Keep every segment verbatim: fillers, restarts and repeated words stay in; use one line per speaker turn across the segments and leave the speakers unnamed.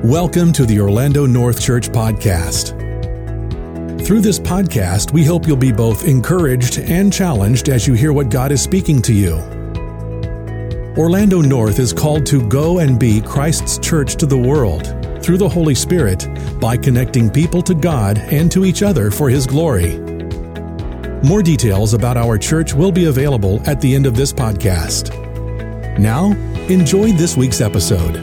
Welcome to the Orlando North Church Podcast. Through this podcast, we hope you'll be both encouraged and challenged as you hear what God is speaking to you. Orlando North is called to go and be Christ's church to the world through the Holy Spirit by connecting people to God and to each other for His glory. More details about our church will be available at the end of this podcast. Now, enjoy this week's episode.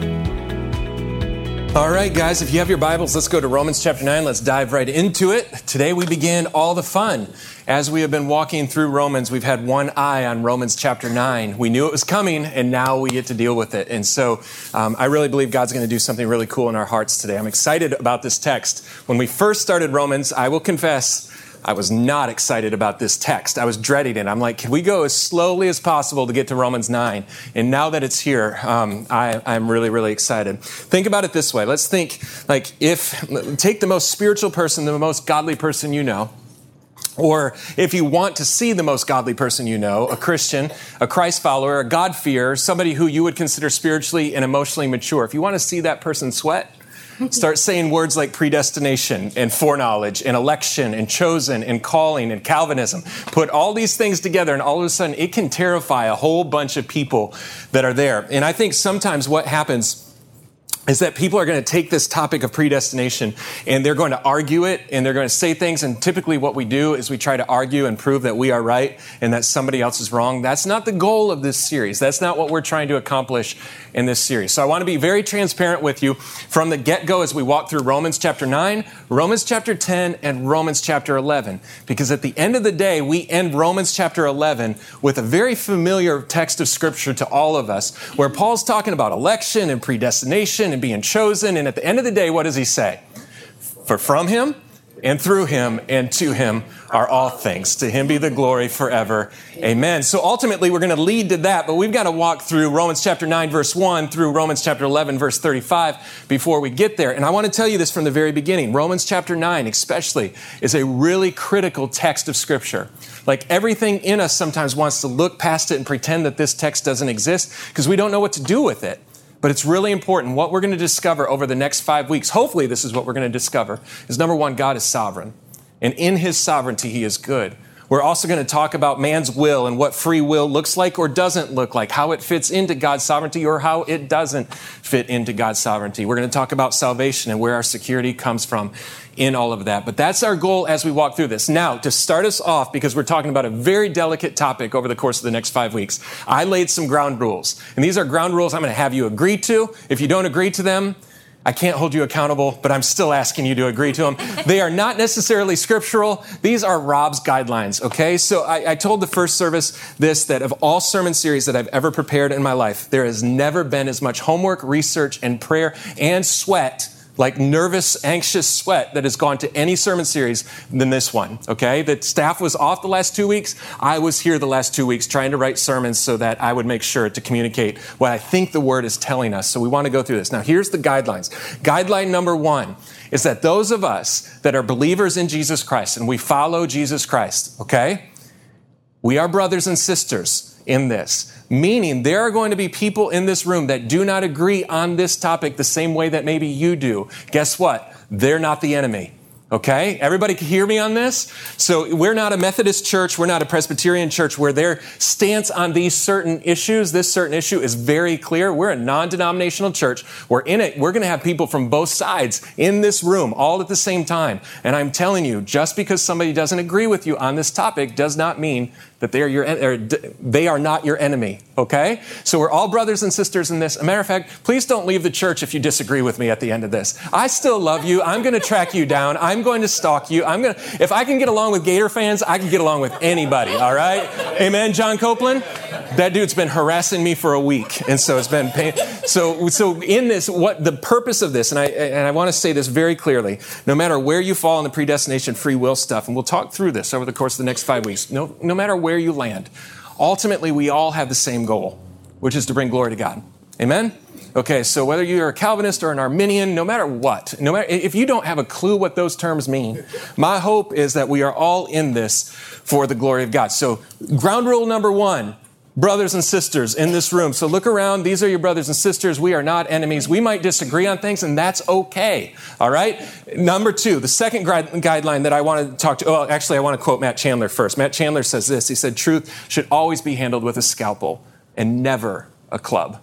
All right, guys, if you have your Bibles, let's go to Romans chapter nine. Let's dive right into it. Today we begin all the fun. As we have been walking through Romans, we've had one eye on Romans chapter nine. We knew it was coming, and now we get to deal with it. And so um, I really believe God's going to do something really cool in our hearts today. I'm excited about this text. When we first started Romans, I will confess, I was not excited about this text. I was dreading it. I'm like, can we go as slowly as possible to get to Romans nine? And now that it's here, um, I, I'm really, really excited. Think about it this way. Let's think, like, if, take the most spiritual person, the most godly person you know, or if you want to see the most godly person you know, a Christian, a Christ follower, a God-fearer, somebody who you would consider spiritually and emotionally mature. If you want to see that person sweat, start saying words like predestination and foreknowledge and election and chosen and calling and Calvinism. Put all these things together and all of a sudden it can terrify a whole bunch of people that are there. And I think sometimes what happens is that people are going to take this topic of predestination and they're going to argue it and they're going to say things. And typically what we do is we try to argue and prove that we are right and that somebody else is wrong. That's not the goal of this series. That's not what we're trying to accomplish in this series. So I want to be very transparent with you from the get-go as we walk through Romans chapter nine, Romans chapter ten, and Romans chapter eleven. Because at the end of the day, we end Romans chapter eleven with a very familiar text of Scripture to all of us, where Paul's talking about election and predestination and being chosen. And at the end of the day, what does he say? For from Him and through Him and to Him are all things. To Him be the glory forever. Amen. So ultimately, we're going to lead to that, but we've got to walk through Romans chapter nine, verse one through Romans chapter eleven, verse thirty-five before we get there. And I want to tell you this from the very beginning. Romans chapter nine, especially, is a really critical text of Scripture. Like everything in us sometimes wants to look past it and pretend that this text doesn't exist because we don't know what to do with it. But it's really important. What we're going to discover over the next five weeks, hopefully this is what we're going to discover, is number one, God is sovereign. And in His sovereignty, He is good. We're also going to talk about man's will and what free will looks like or doesn't look like, how it fits into God's sovereignty or how it doesn't fit into God's sovereignty. We're going to talk about salvation and where our security comes from in all of that. But that's our goal as we walk through this. Now, to start us off, because we're talking about a very delicate topic over the course of the next five weeks, I laid some ground rules. And these are ground rules I'm going to have you agree to. If you don't agree to them, I can't hold you accountable, but I'm still asking you to agree to them. They are not necessarily scriptural. These are Rob's guidelines, okay? So I, I told the first service this, that of all sermon series that I've ever prepared in my life, there has never been as much homework, research, and prayer and sweat, like nervous, anxious sweat that has gone to any sermon series than this one, okay? The staff was off the last two weeks. I was here the last two weeks trying to write sermons so that I would make sure to communicate what I think the Word is telling us. So we want to go through this. Now, here's the guidelines. Guideline number one is that those of us that are believers in Jesus Christ and we follow Jesus Christ, okay? We are brothers and sisters in this. Meaning there are going to be people in this room that do not agree on this topic the same way that maybe you do. Guess what? They're not the enemy. Okay? Everybody can hear me on this? So we're not a Methodist church. We're not a Presbyterian church where their stance on these certain issues, this certain issue is very clear. We're a non-denominational church. We're in it. We're going to have people from both sides in this room all at the same time. And I'm telling you, just because somebody doesn't agree with you on this topic does not mean that they are your, or they are not your enemy, okay? So we're all brothers and sisters in this. As a matter of fact, please don't leave the church if you disagree with me at the end of this. I still love you. I'm going to track you down. I'm going to stalk you. I'm going to, if I can get along with Gator fans, I can get along with anybody, all right? Amen, John Copeland? That dude's been harassing me for a week, and so it's been pain. So, so in this, what the purpose of this, and I and I want to say this very clearly, no matter where you fall in the predestination free will stuff, and we'll talk through this over the course of the next five weeks, no, no matter where you land, ultimately we all have the same goal, which is to bring glory to God. Amen? Okay, so whether you're a Calvinist or an Arminian, no matter what, no matter if you don't have a clue what those terms mean, my hope is that we are all in this for the glory of God. So ground rule number one, brothers and sisters in this room. So look around. These are your brothers and sisters. We are not enemies. We might disagree on things, and that's okay. All right? Number two, the second guideline that I want to talk to, oh, actually, I want to quote Matt Chandler first. Matt Chandler says this. He said, truth should always be handled with a scalpel and never a club.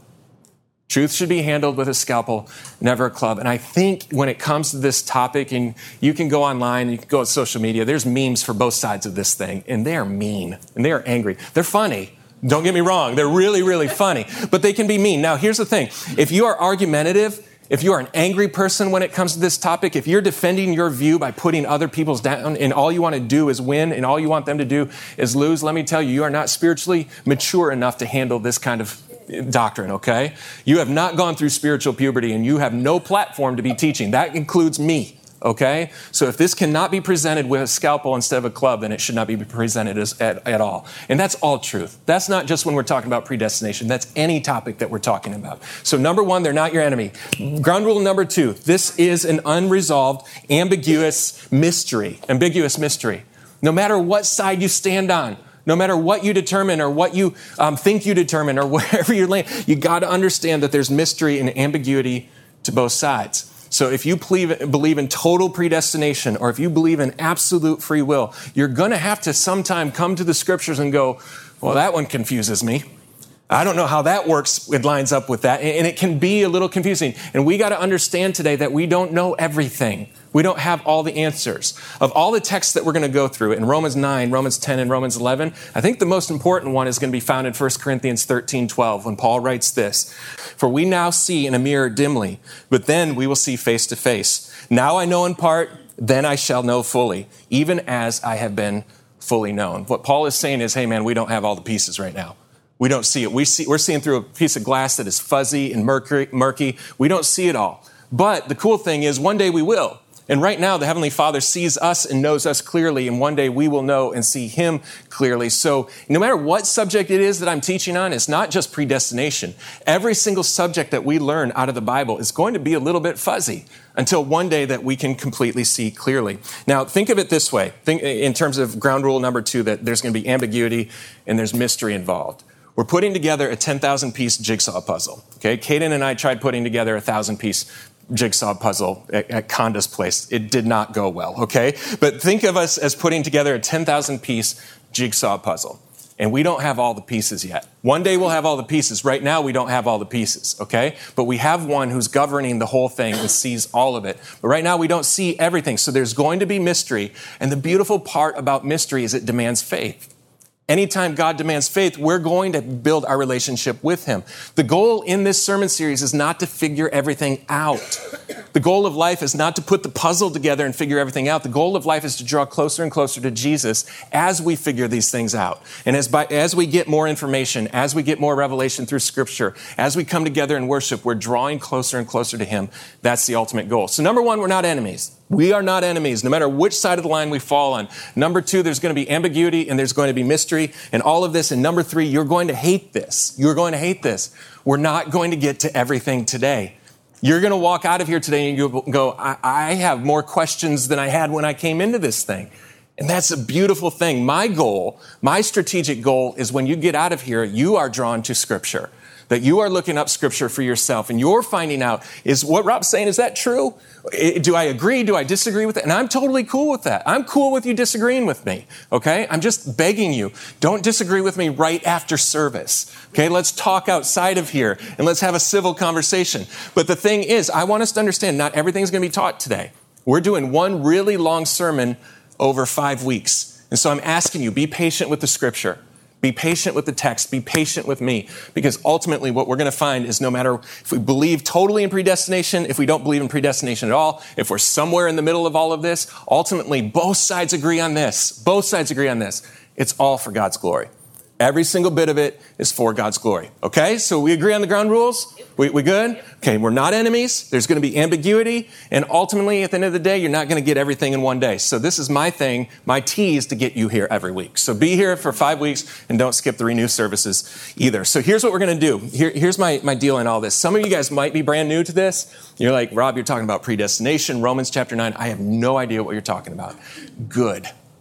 Truth should be handled with a scalpel, never a club. And I think when it comes to this topic, and you can go online, you can go on social media, there's memes for both sides of this thing, and they are mean, and they are angry. They're funny. Don't get me wrong. They're really, really funny, but they can be mean. Now, here's the thing. If you are argumentative, if you are an angry person when it comes to this topic, if you're defending your view by putting other people's down and all you want to do is win and all you want them to do is lose, let me tell you, you are not spiritually mature enough to handle this kind of doctrine, okay? You have not gone through spiritual puberty and you have no platform to be teaching. That includes me, okay? So if this cannot be presented with a scalpel instead of a club, then it should not be presented as, at, at all. And that's all truth. That's not just when we're talking about predestination. That's any topic that we're talking about. So number one, they're not your enemy. Ground rule number two, this is an unresolved, ambiguous mystery. Ambiguous mystery. No matter what side you stand on, no matter what you determine or what you um, think you determine or wherever you're laying, you got to understand that there's mystery and ambiguity to both sides. So if you believe, believe in total predestination or if you believe in absolute free will, you're going to have to sometime come to the scriptures and go, well, that one confuses me. I don't know how that works. It lines up with that. And it can be a little confusing. And we got to understand today that we don't know everything. We don't have all the answers. Of all the texts that we're going to go through in Romans nine, Romans ten, and Romans eleven, I think the most important one is going to be found in First Corinthians thirteen twelve when Paul writes this. For we now see in a mirror dimly, but then we will see face to face. Now I know in part, then I shall know fully, even as I have been fully known. What Paul is saying is, hey man, we don't have all the pieces right now. We don't see it. We see, we're seeing through a piece of glass that is fuzzy and murky, murky. We don't see it all. But the cool thing is one day we will. And right now, the Heavenly Father sees us and knows us clearly, and one day we will know and see Him clearly. So no matter what subject it is that I'm teaching on, it's not just predestination. Every single subject that we learn out of the Bible is going to be a little bit fuzzy until one day that we can completely see clearly. Now, think of it this way. Think in terms of ground rule number two, that there's going to be ambiguity and there's mystery involved. We're putting together a ten thousand piece jigsaw puzzle. Okay, Caden and I tried putting together a one thousand piece jigsaw puzzle at, at Conda's place. It did not go well, okay? But think of us as putting together a ten thousand piece jigsaw puzzle. And we don't have all the pieces yet. One day we'll have all the pieces. Right now we don't have all the pieces, okay? But we have one who's governing the whole thing and sees all of it. But right now we don't see everything. So there's going to be mystery. And the beautiful part about mystery is it demands faith. Anytime God demands faith, we're going to build our relationship with Him. The goal in this sermon series is not to figure everything out. The goal of life is not to put the puzzle together and figure everything out. The goal of life is to draw closer and closer to Jesus as we figure these things out. And as by, as we get more information, as we get more revelation through Scripture, as we come together in worship, we're drawing closer and closer to Him. That's the ultimate goal. So number one, we're not enemies. We are not enemies, no matter which side of the line we fall on. Number two, there's going to be ambiguity and there's going to be mystery and all of this. And number three, you're going to hate this. You're going to hate this. We're not going to get to everything today. You're going to walk out of here today and you go, I, I have more questions than I had when I came into this thing. And that's a beautiful thing. My goal, my strategic goal is when you get out of here, you are drawn to Scripture. That you are looking up Scripture for yourself and you're finding out, is what Rob's saying, is that true? Do I agree? Do I disagree with it? And I'm totally cool with that. I'm cool with you disagreeing with me, okay? I'm just begging you, don't disagree with me right after service, okay? Let's talk outside of here and let's have a civil conversation. But the thing is, I want us to understand not everything's going to be taught today. We're doing one really long sermon over five weeks. And so I'm asking you, be patient with the Scripture. Be patient with the text. Be patient with me. Because ultimately what we're going to find is no matter if we believe totally in predestination, if we don't believe in predestination at all, if we're somewhere in the middle of all of this, ultimately both sides agree on this. Both sides agree on this. It's all for God's glory. Every single bit of it is for God's glory. Okay? So we agree on the ground rules? We, we good? Okay, we're not enemies. There's going to be ambiguity. And ultimately, at the end of the day, you're not going to get everything in one day. So this is my thing, my tease to get you here every week. So be here for five weeks and don't skip the Renew services either. So here's what we're going to do. Here, here's my, my deal in all this. Some of you guys might be brand new to this. You're like, Rob, you're talking about predestination, Romans chapter nine. I have no idea what you're talking about. Good.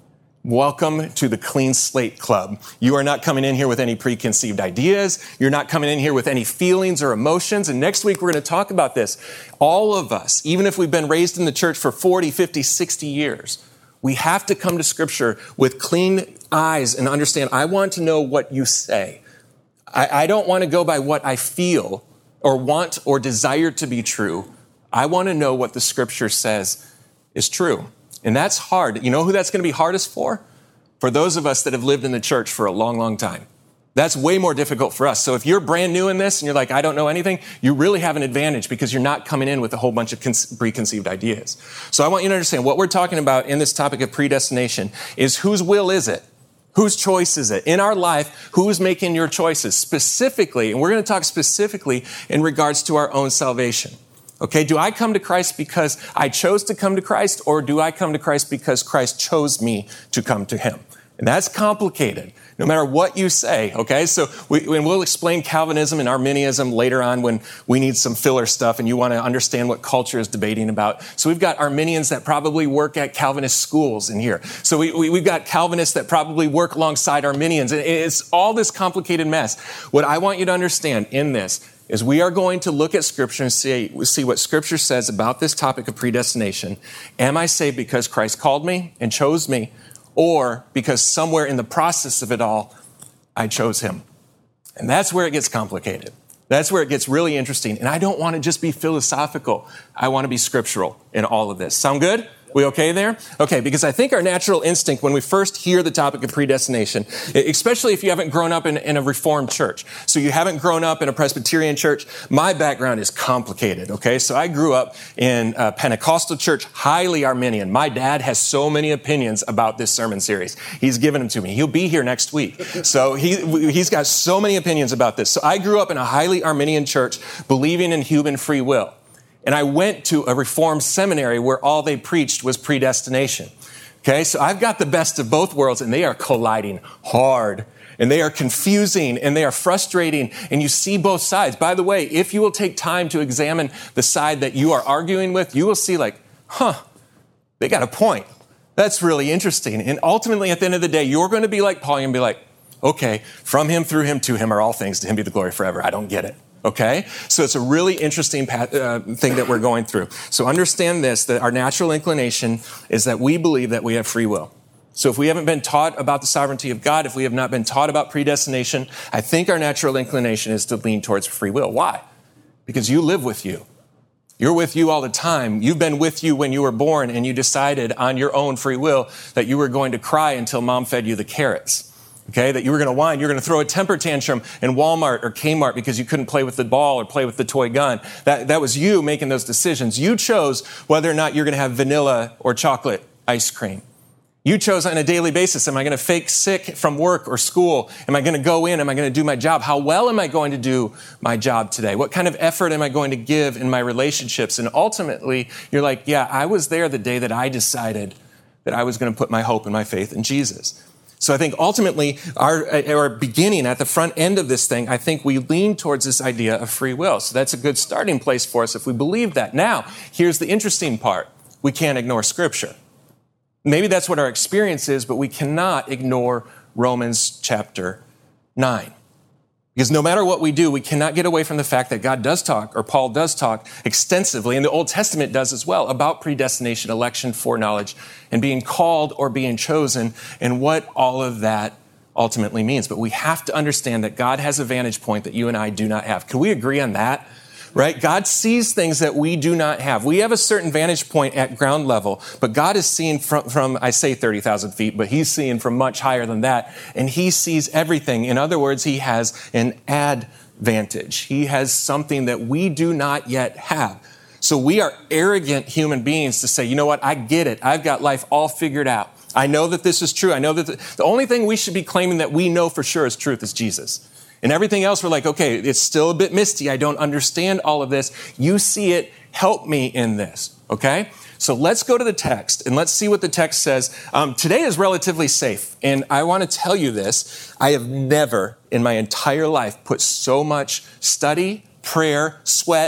Welcome to the Clean Slate Club. You are not coming in here with any preconceived ideas. You're not coming in here with any feelings or emotions. And next week, we're going to talk about this. All of us, even if we've been raised in the church for forty, fifty, sixty years, we have to come to Scripture with clean eyes and understand, I want to know what you say. I, I don't want to go by what I feel or want or desire to be true. I want to know what the Scripture says is true. And that's hard. You know who that's going to be hardest for? For those of us that have lived in the church for a long, long time. That's way more difficult for us. So if you're brand new in this and you're like, I don't know anything, you really have an advantage because you're not coming in with a whole bunch of preconceived ideas. So I want you to understand what we're talking about in this topic of predestination is whose will is it? Whose choice is it? In our life, who's making your choices? Specifically, and we're going to talk specifically in regards to our own salvation. Okay, do I come to Christ because I chose to come to Christ, or do I come to Christ because Christ chose me to come to him? And that's complicated, no matter what you say, okay? So we, and we'll explain Calvinism and Arminianism later on when we need some filler stuff and you want to understand what culture is debating about. So we've got Arminians that probably work at Calvinist schools in here. So we, we, we've got Calvinists that probably work alongside Arminians. It's all this complicated mess. What I want you to understand in this is we are going to look at Scripture and see, see what Scripture says about this topic of predestination. Am I saved because Christ called me and chose me, or because somewhere in the process of it all, I chose him? And that's where it gets complicated. That's where it gets really interesting. And I don't want to just be philosophical. I want to be scriptural in all of this. Sound good? We okay there? Okay, because I think our natural instinct when we first hear the topic of predestination, especially if you haven't grown up in, in a Reformed church, so you haven't grown up in a Presbyterian church, my background is complicated, okay? So I grew up in a Pentecostal church, highly Arminian. My dad has so many opinions about this sermon series. He's given them to me. He'll be here next week. So he, he's got so many opinions about this. So I grew up in a highly Arminian church, believing in human free will. And I went to a Reformed seminary where all they preached was predestination. Okay, so I've got the best of both worlds, and they are colliding hard. And they are confusing, and they are frustrating, and you see both sides. By the way, if you will take time to examine the side that you are arguing with, you will see like, huh, they got a point. That's really interesting. And ultimately, at the end of the day, you're going to be like Paul, and be like, okay, from him, through him, to him are all things. To him be the glory forever. I don't get it. Okay? So it's a really interesting uh, thing that we're going through. So understand this, that our natural inclination is that we believe that we have free will. So if we haven't been taught about the sovereignty of God, if we have not been taught about predestination, I think our natural inclination is to lean towards free will. Why? Because you live with you. You're with you all the time. You've been with you when you were born, and you decided on your own free will that you were going to cry until mom fed you the carrots. Okay, that you were going to whine, you're going to throw a temper tantrum in Walmart or Kmart because you couldn't play with the ball or play with the toy gun. That, that was you making those decisions. You chose whether or not you're going to have vanilla or chocolate ice cream. You chose on a daily basis, am I going to fake sick from work or school? Am I going to go in? Am I going to do my job? How well am I going to do my job today? What kind of effort am I going to give in my relationships? And ultimately, you're like, yeah, I was there the day that I decided that I was going to put my hope and my faith in Jesus. So I think ultimately, our, our beginning at the front end of this thing, I think we lean towards this idea of free will. So that's a good starting place for us if we believe that. Now, here's the interesting part. We can't ignore Scripture. Maybe that's what our experience is, but we cannot ignore Romans chapter nine. Because no matter what we do, we cannot get away from the fact that God does talk, or Paul does talk extensively, and the Old Testament does as well, about predestination, election, foreknowledge, and being called or being chosen, and what all of that ultimately means. But we have to understand that God has a vantage point that you and I do not have. Can we agree on that? Right? God sees things that we do not have. We have a certain vantage point at ground level, but God is seeing from, from I say thirty thousand feet, but he's seeing from much higher than that, and he sees everything. In other words, he has an advantage. He has something that we do not yet have. So we are arrogant human beings to say, you know what, I get it. I've got life all figured out. I know that this is true. I know that the, the only thing we should be claiming that we know for sure is truth is Jesus. And everything else, we're like, okay, it's still a bit misty. I don't understand all of this. You see it. Help me in this, okay? So let's go to the text, and let's see what the text says. Um, today is relatively safe, and I want to tell you this. I have never in my entire life put so much study, prayer, sweat,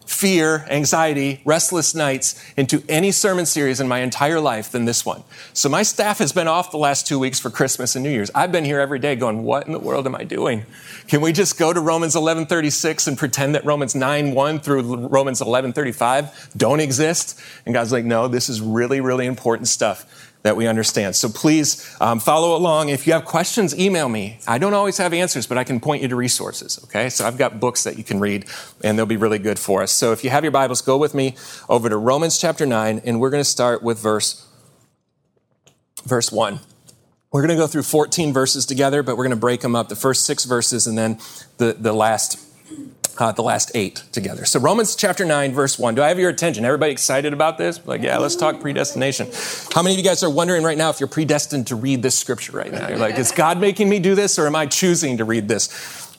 fear, anxiety, restless nights into any sermon series in my entire life than this one. So my staff has been off the last two weeks for Christmas and New Year's. I've been here every day going, what in the world am I doing? Can we just go to Romans eleven thirty-six and pretend that Romans nine one through Romans eleven thirty-five don't exist? And God's like, no, this is really, really important stuff that we understand. So please um, follow along. If you have questions, email me. I don't always have answers, but I can point you to resources, okay? So I've got books that you can read, and they'll be really good for us. So if you have your Bibles, go with me over to Romans chapter nine, and we're going to start with verse, verse one. We're going to go through fourteen verses together, but we're going to break them up, the first six verses and then the, the last Uh, the last eight together. So Romans chapter nine, verse one. Do I have your attention? Everybody excited about this? Like, yeah, let's talk predestination. How many of you guys are wondering right now if you're predestined to read this scripture right now? You're like, is God making me do this or am I choosing to read this?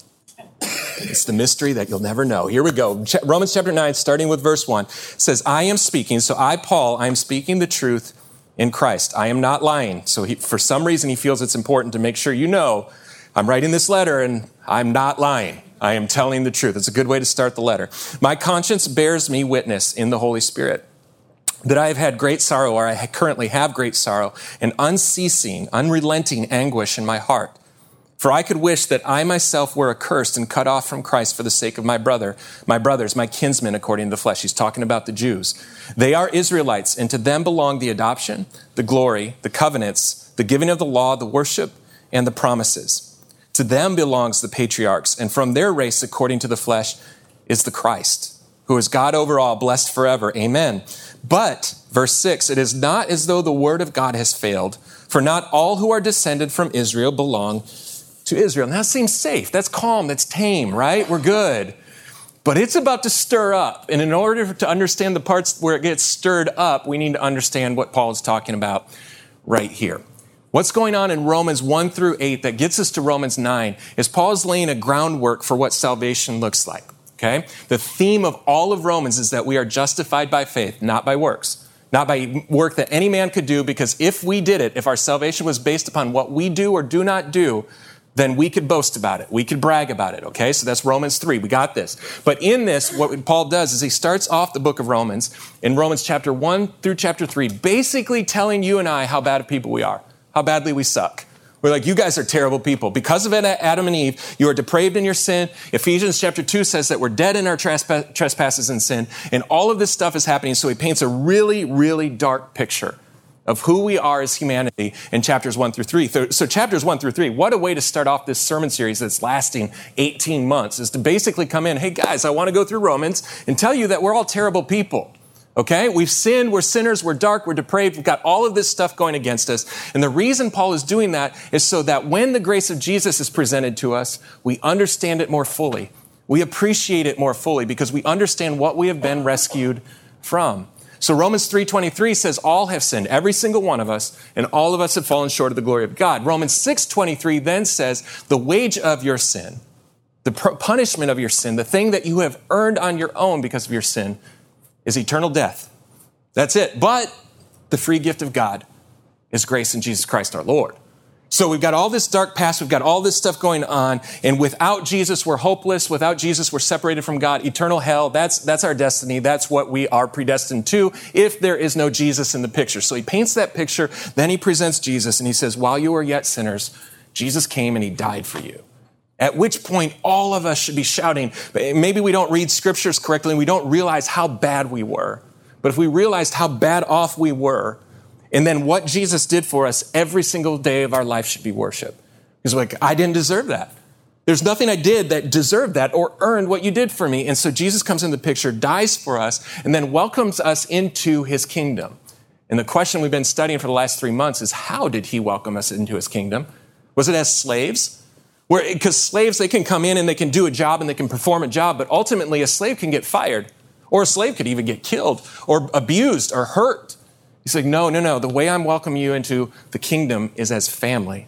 It's the mystery that you'll never know. Here we go. Romans chapter nine, starting with verse one, says, I am speaking. So I, Paul, I am speaking the truth in Christ. I am not lying. So he, for some reason, he feels it's important to make sure you know I'm writing this letter and I'm not lying. I am telling the truth. It's a good way to start the letter. My conscience bears me witness in the Holy Spirit that I have had great sorrow, or I currently have great sorrow, and unceasing, unrelenting anguish in my heart. For I could wish that I myself were accursed and cut off from Christ for the sake of my brother, my brothers, my kinsmen according to the flesh. He's talking about the Jews. They are Israelites, and to them belong the adoption, the glory, the covenants, the giving of the law, the worship, and the promises. To them belongs the patriarchs, and from their race, according to the flesh, is the Christ, who is God over all, blessed forever. Amen. But, verse six, it is not as though the word of God has failed, for not all who are descended from Israel belong to Israel. Now, that seems safe. That's calm. That's tame, right? We're good. But it's about to stir up. And in order to understand the parts where it gets stirred up, we need to understand what Paul is talking about right here. What's going on in Romans one through eight that gets us to Romans nine is Paul is laying a groundwork for what salvation looks like, okay? The theme of all of Romans is that we are justified by faith, not by works, not by work that any man could do, because if we did it, if our salvation was based upon what we do or do not do, then we could boast about it. We could brag about it, okay? So that's Romans three. We got this. But in this, what Paul does is he starts off the book of Romans in Romans chapter one through chapter three, basically telling you and I how bad of people we are. How badly we suck. We're like, you guys are terrible people. Because of Adam and Eve, you are depraved in your sin. Ephesians chapter two says that we're dead in our trespasses and sin. And all of this stuff is happening. So he paints a really, really dark picture of who we are as humanity in chapters one through three. So chapters one through three, what a way to start off this sermon series that's lasting eighteen months, is to basically come in, hey guys, I want to go through Romans and tell you that we're all terrible people. Okay, we've sinned, we're sinners, we're dark, we're depraved, we've got all of this stuff going against us. And the reason Paul is doing that is so that when the grace of Jesus is presented to us, we understand it more fully. We appreciate it more fully because we understand what we have been rescued from. So Romans three twenty-three says all have sinned, every single one of us, and all of us have fallen short of the glory of God. Romans six twenty-three then says the wage of your sin, the punishment of your sin, the thing that you have earned on your own because of your sin, is eternal death. That's it. But the free gift of God is grace in Jesus Christ our Lord. So we've got all this dark past, we've got all this stuff going on, and without Jesus, we're hopeless. Without Jesus, we're separated from God. Eternal hell, that's, that's our destiny. That's what we are predestined to if there is no Jesus in the picture. So he paints that picture, then he presents Jesus, and he says, while you were yet sinners, Jesus came and he died for you. At which point, all of us should be shouting. Maybe we don't read scriptures correctly and we don't realize how bad we were. But if we realized how bad off we were, and then what Jesus did for us, every single day of our life should be worship. He's like, I didn't deserve that. There's nothing I did that deserved that or earned what you did for me. And so Jesus comes in the picture, dies for us, and then welcomes us into his kingdom. And the question we've been studying for the last three months is, how did he welcome us into his kingdom? Was it as slaves? Where, because slaves, they can come in and they can do a job and they can perform a job, but ultimately a slave can get fired, or a slave could even get killed or abused or hurt. He's like, no, no, no. The way I'm welcoming you into the kingdom is as family.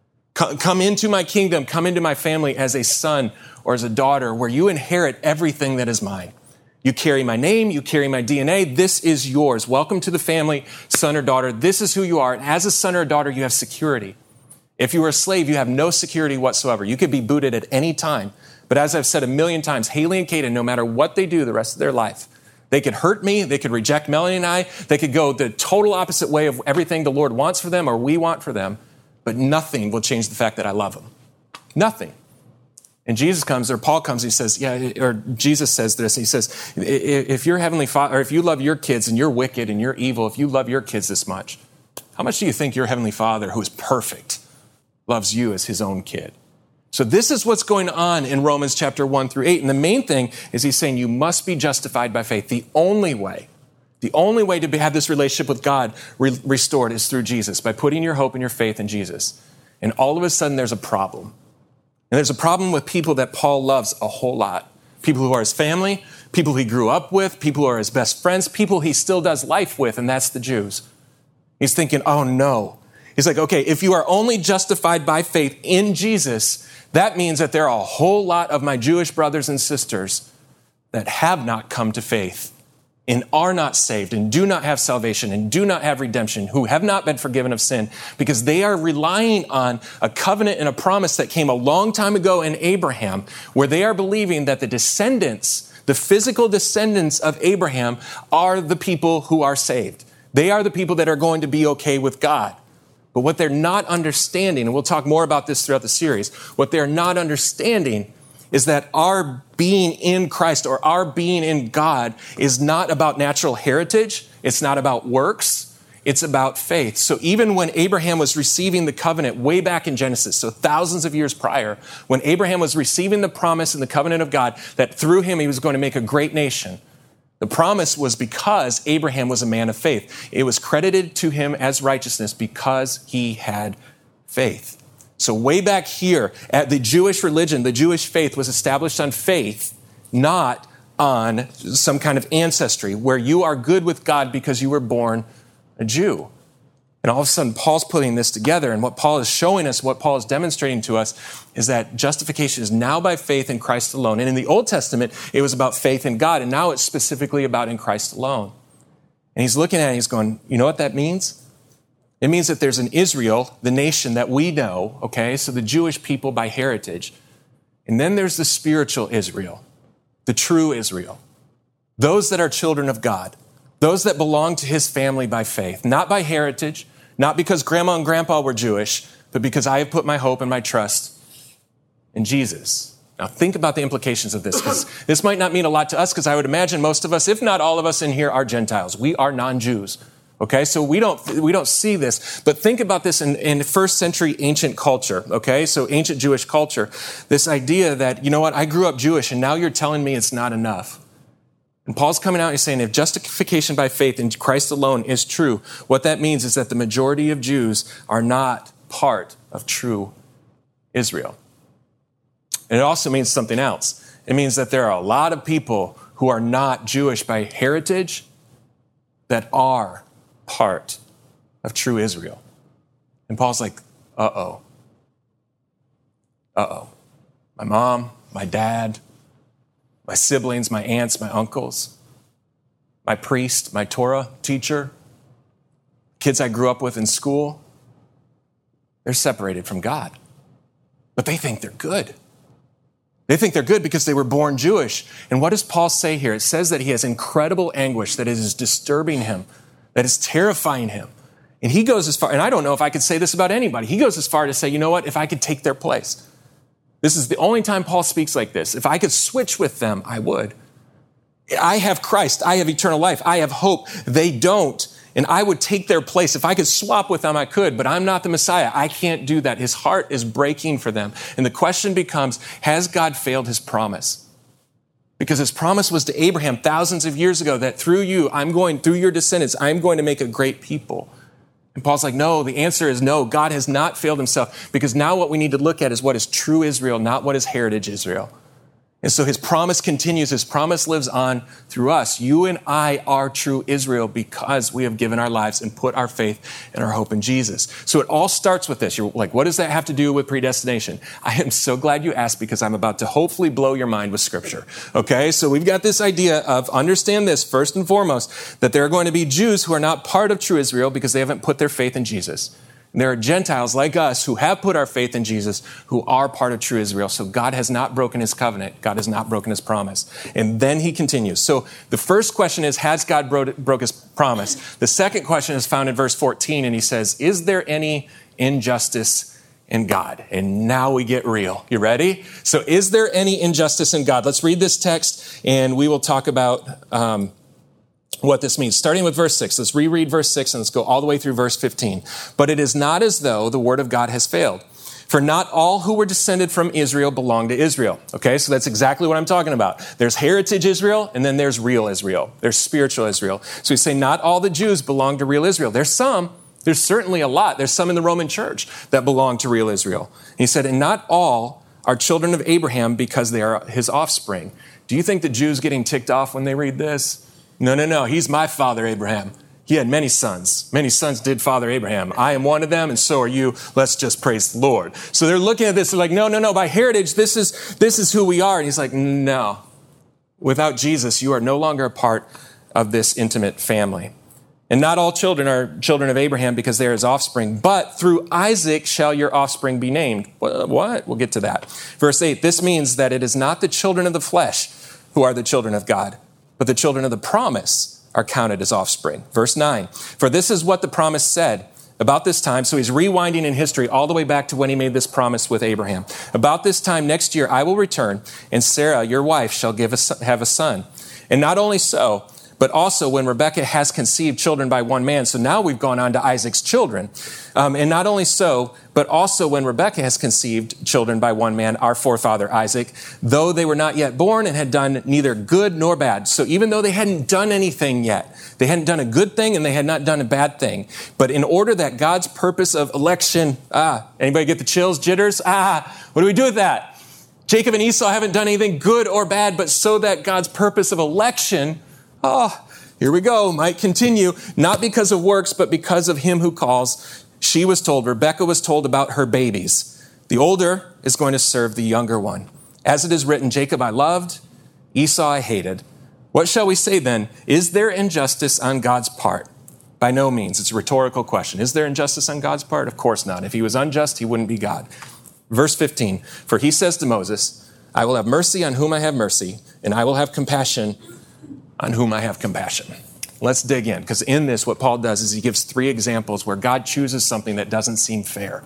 Come into my kingdom, come into my family as a son or as a daughter, where you inherit everything that is mine. You carry my name, you carry my D N A, this is yours. Welcome to the family, son or daughter. This is who you are. And as a son or a daughter, you have security. If you were a slave, you have no security whatsoever. You could be booted at any time. But as I've said a million times, Haley and Caden, no matter what they do the rest of their life, they could hurt me, they could reject Melanie and I, they could go the total opposite way of everything the Lord wants for them or we want for them, but nothing will change the fact that I love them. Nothing. And Jesus comes, or Paul comes, he says, yeah, or Jesus says this, he says, if your heavenly Father, or if you love your kids and you're wicked and you're evil, if you love your kids this much, how much do you think your heavenly Father, who is perfect, loves you as his own kid? So this is what's going on in Romans chapter one through eight. And the main thing is he's saying you must be justified by faith. The only way, the only way to have this relationship with God re- restored is through Jesus, by putting your hope and your faith in Jesus. And all of a sudden there's a problem. And there's a problem with people that Paul loves a whole lot. People who are his family, people he grew up with, people who are his best friends, people he still does life with, and that's the Jews. He's thinking, oh no. He's like, okay, if you are only justified by faith in Jesus, that means that there are a whole lot of my Jewish brothers and sisters that have not come to faith and are not saved and do not have salvation and do not have redemption, who have not been forgiven of sin, because they are relying on a covenant and a promise that came a long time ago in Abraham, where they are believing that the descendants, the physical descendants of Abraham, are the people who are saved. They are the people that are going to be okay with God. But what they're not understanding, and we'll talk more about this throughout the series, what they're not understanding is that our being in Christ or our being in God is not about natural heritage. It's not about works. It's about faith. So even when Abraham was receiving the covenant way back in Genesis, so thousands of years prior, when Abraham was receiving the promise and the covenant of God that through him he was going to make a great nation, the promise was because Abraham was a man of faith. It was credited to him as righteousness because he had faith. So way back here at the Jewish religion, the Jewish faith was established on faith, not on some kind of ancestry where you are good with God because you were born a Jew. And all of a sudden, Paul's putting this together, and what Paul is showing us, what Paul is demonstrating to us, is that justification is now by faith in Christ alone. And in the Old Testament, it was about faith in God, and now it's specifically about in Christ alone. And he's looking at it, and he's going, you know what that means? It means that there's an Israel, the nation that we know, okay, so the Jewish people by heritage. And then there's the spiritual Israel, the true Israel, those that are children of God, those that belong to his family by faith, not by heritage, not because grandma and grandpa were Jewish, but because I have put my hope and my trust in Jesus. Now think about the implications of this, because this might not mean a lot to us, because I would imagine most of us, if not all of us in here, are Gentiles. We are non-Jews. Okay, so we don't we don't see this, but think about this in, in first century ancient culture, okay? So ancient Jewish culture, this idea that, you know what, I grew up Jewish and now you're telling me it's not enough. And Paul's coming out and saying if justification by faith in Christ alone is true, what that means is that the majority of Jews are not part of true Israel. And it also means something else. It means that there are a lot of people who are not Jewish by heritage that are part of true Israel. And Paul's like, uh-oh. Uh-oh. My mom, my dad, my siblings, my aunts, my uncles, my priest, my Torah teacher, kids I grew up with in school, they're separated from God. But they think they're good. They think they're good because they were born Jewish. And what does Paul say here? It says that he has incredible anguish, that it is disturbing him, that is terrifying him. And he goes as far, and I don't know if I could say this about anybody, he goes as far to say, you know what, if I could take their place. This is the only time Paul speaks like this. If I could switch with them, I would. I have Christ. I have eternal life. I have hope. They don't. And I would take their place. If I could swap with them, I could, but I'm not the Messiah. I can't do that. His heart is breaking for them. And the question becomes, has God failed his promise? Because his promise was to Abraham thousands of years ago that through you, I'm going, through your descendants, I'm going to make a great people. And Paul's like, no, the answer is no. God has not failed himself, because now what we need to look at is what is true Israel, not what is heritage Israel. And so his promise continues. His promise lives on through us. You and I are true Israel because we have given our lives and put our faith and our hope in Jesus. So it all starts with this. You're like, what does that have to do with predestination? I am so glad you asked, because I'm about to hopefully blow your mind with Scripture. Okay, so we've got this idea of, understand this first and foremost, that there are going to be Jews who are not part of true Israel because they haven't put their faith in Jesus. There are Gentiles like us who have put our faith in Jesus, who are part of true Israel. So God has not broken his covenant. God has not broken his promise. And then he continues. So the first question is, has God broke, broke his promise? The second question is found in verse fourteen, and he says, is there any injustice in God? And now we get real. You ready? So is there any injustice in God? Let's read this text, and we will talk about um, what this means. Starting with verse six. Let's reread verse six and let's go all the way through verse fifteen. But it is not as though the word of God has failed. For not all who were descended from Israel belong to Israel. Okay, so that's exactly what I'm talking about. There's heritage Israel, and then there's real Israel. There's spiritual Israel. So we say not all the Jews belong to real Israel. There's some. There's certainly a lot. There's some in the Roman church that belong to real Israel. And he said, and not all are children of Abraham because they are his offspring. Do you think the Jews getting ticked off when they read this? No, no, no. He's my father, Abraham. He had many sons. Many sons did father Abraham. I am one of them, and so are you. Let's just praise the Lord. So they're looking at this, they're like, no, no, no. By heritage, this is, this is who we are. And he's like, no. Without Jesus, you are no longer a part of this intimate family. And not all children are children of Abraham because they are his offspring, but through Isaac shall your offspring be named. What? We'll get to that. Verse eight, this means that it is not the children of the flesh who are the children of God, but the children of the promise are counted as offspring. Verse nine, for this is what the promise said about this time. So he's rewinding in history all the way back to when he made this promise with Abraham. About this time next year, I will return, and Sarah, your wife, shall give a, have a son. And not only so, but also when Rebekah has conceived children by one man. So now we've gone on to Isaac's children. Um, and not only so, but also when Rebekah has conceived children by one man, our forefather Isaac, though they were not yet born and had done neither good nor bad. So even though they hadn't done anything yet, they hadn't done a good thing and they had not done a bad thing. But in order that God's purpose of election, ah, anybody get the chills, jitters? Ah, what do we do with that? Jacob and Esau haven't done anything good or bad, but so that God's purpose of election, oh, here we go, might continue, not because of works, but because of him who calls. She was told, Rebekah was told about her babies. The older is going to serve the younger one. As it is written, Jacob I loved, Esau I hated. What shall we say then? Is there injustice on God's part? By no means. It's a rhetorical question. Is there injustice on God's part? Of course not. If he was unjust, he wouldn't be God. Verse fifteen, for he says to Moses, I will have mercy on whom I have mercy, and I will have compassion on whom I have compassion. Let's dig in, because in this, what Paul does is he gives three examples where God chooses something that doesn't seem fair.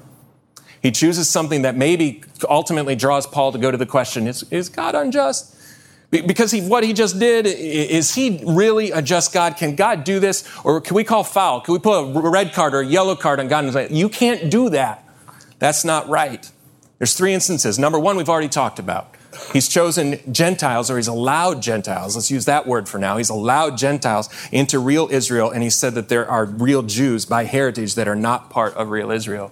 He chooses something that maybe ultimately draws Paul to go to the question, is, is God unjust? Because he, what he just did, is he really a just God? Can God do this? Or can we call foul? Can we put a red card or a yellow card on God and say, you can't do that. That's not right. There's three instances. Number one, we've already talked about. He's chosen Gentiles, or he's allowed Gentiles. Let's use that word for now. He's allowed Gentiles into real Israel, and he said that there are real Jews by heritage that are not part of real Israel.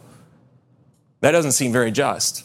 That doesn't seem very just.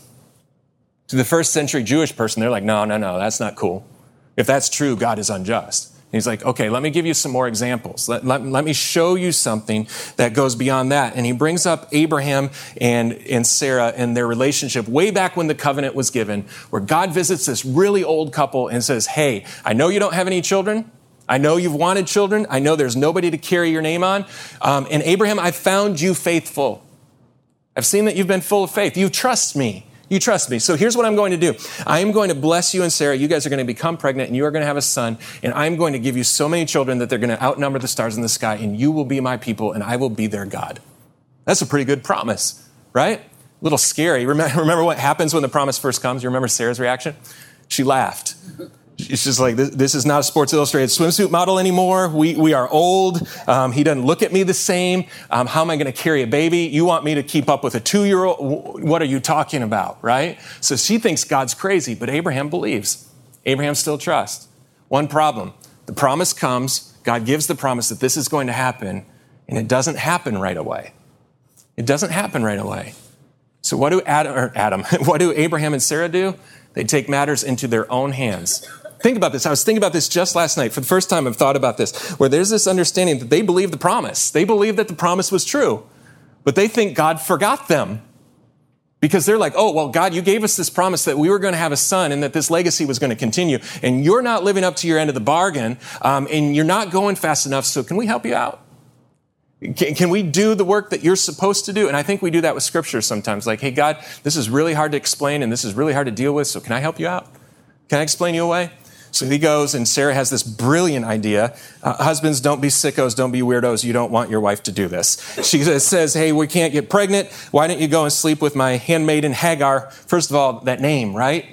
To the first century Jewish person, they're like, no, no, no, that's not cool. If that's true, God is unjust. And he's like, okay, let me give you some more examples. Let, let, let me show you something that goes beyond that. And he brings up Abraham and, and Sarah and their relationship way back when the covenant was given, where God visits this really old couple and says, hey, I know you don't have any children. I know you've wanted children. I know there's nobody to carry your name on. Um, and Abraham, I found you faithful. I've seen that you've been full of faith. You trust me. You trust me. So here's what I'm going to do. I am going to bless you and Sarah. You guys are going to become pregnant and you are going to have a son. And I'm going to give you so many children that they're going to outnumber the stars in the sky. And you will be my people and I will be their God. That's a pretty good promise, right? A little scary. Remember, remember what happens when the promise first comes? You remember Sarah's reaction? She laughed. It's just like, this, this is not a Sports Illustrated swimsuit model anymore. We we are old. Um, he doesn't look at me the same. Um, how am I going to carry a baby? You want me to keep up with a two-year-old? What are you talking about, right? So she thinks God's crazy, but Abraham believes. Abraham still trusts. One problem. The promise comes. God gives the promise that this is going to happen, and it doesn't happen right away. It doesn't happen right away. So what do Adam, or Adam, what do Abraham and Sarah do? They take matters into their own hands. Think about this. I was thinking about this just last night. For the first time, I've thought about this, where there's this understanding that they believe the promise. They believe that the promise was true, but they think God forgot them because they're like, oh, well, God, you gave us this promise that we were going to have a son and that this legacy was going to continue, and you're not living up to your end of the bargain, um, and you're not going fast enough, so can we help you out? Can, can we do the work that you're supposed to do? And I think we do that with Scripture sometimes. Like, hey, God, this is really hard to explain and this is really hard to deal with, so can I help you out? Can I explain you away? So he goes, and Sarah has this brilliant idea. Uh, husbands, don't be sickos, don't be weirdos. You don't want your wife to do this. She says, hey, we can't get pregnant. Why don't you go and sleep with my handmaiden Hagar? First of all, that name, right?